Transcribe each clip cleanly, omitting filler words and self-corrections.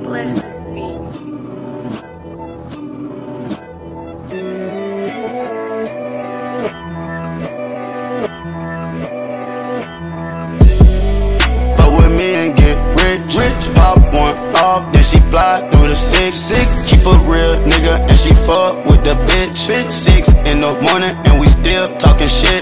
Bless this beat. Fuck with me and get rich. Pop one off, then she fly through the six. Keep a real nigga and she fuck with the bitch. 6 in the morning and we still talking shit.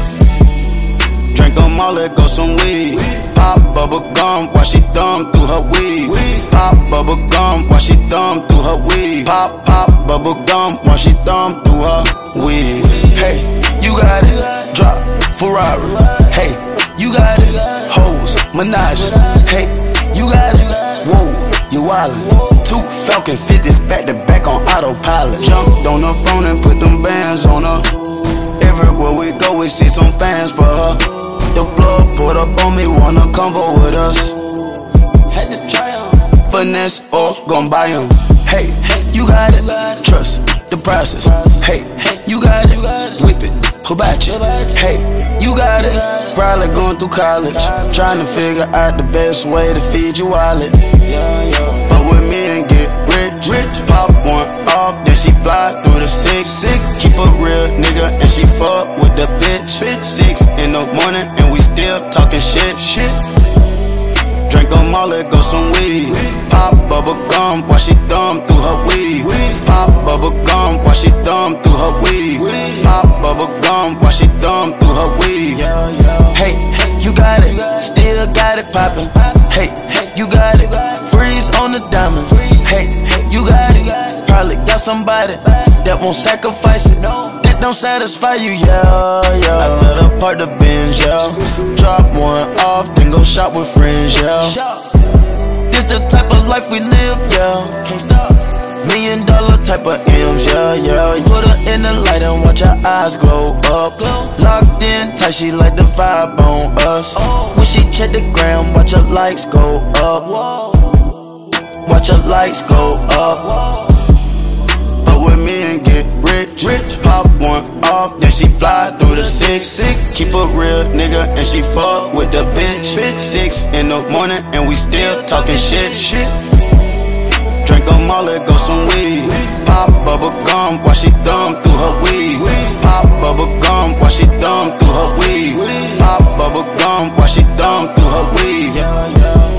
Drink 'em all, let go some weed. Pop bubble gum while she thumb through her weed. Pop bubble gum while she thumb through her weed. Pop bubble gum while she thumb through her weed. Hey, you got it, drop Ferrari. Hey, you got it, hoes, Minaj. Hey, you got it, whoa, you wildin'. 2 Falcon 50s back to back on autopilot. Jumped on her phone and put them bands on her. Everywhere we go, we see some fans for her. The plug put up on me, wanna convo with us. Had to try 'em, finesse or gon' buy 'em. Hey, you got it, trust the process. Hey, you got it, whip it, hibachi. Hey, you got it, probably going through college, trying to figure out the best way to feed your wallet. But with me and get rich, pop one off, then she fly through the six. Keep a real nigga and she fuck with the bitch. 6 in the morning and we still talking shit. Drink 'em all, let go some weed. Pop bubble gum while she thumb through her weed. Pop bubble gum while she thumb through her weed. Pop bubble gum while she thumb through her weed. Hey, you got it, still got it poppin'. Hey, you got it, freeze on the diamonds. Hey, you got it, probably got somebody that won't sacrifice it. That don't satisfy you, yeah. I let her park the Benz, yeah. Drop one off, then go shop with friends, yeah. This the type of life we live, yeah. Can't stop. $1 million type of M's, yeah. Put her in the light and watch her eyes glow up. Locked in tight, she like the vibe on us. When she check the gram, watch her likes go up. Watch her likes go up. But with me and get rich. Pop one off, then she fly through the six. Keep a real nigga and she fuck with the bitch. 6 in the morning and we still talking shit. Drink 'em all, let go some weed. Pop bubble gum while she thumb through her weed. Pop bubble gum while she thumb through her weed. Pop bubble gum while she thumb through her weed.